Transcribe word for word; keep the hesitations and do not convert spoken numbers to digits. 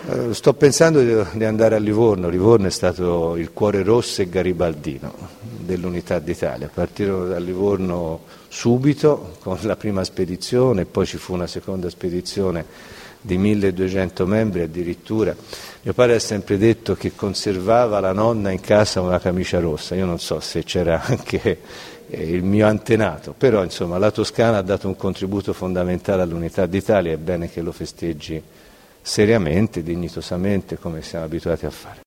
Eh, sto pensando di, di andare a Livorno. Livorno è stato il cuore rosso e garibaldino dell'Unità d'Italia. Partirono da Livorno subito con la prima spedizione, poi ci fu una seconda spedizione di milleduecento membri addirittura. Mio padre ha sempre detto che conservava la nonna in casa una camicia rossa. Io non so se c'era anche eh, il mio antenato, però insomma la Toscana ha dato un contributo fondamentale all'Unità d'Italia, è bene che lo festeggi seriamente, dignitosamente, come siamo abituati a fare.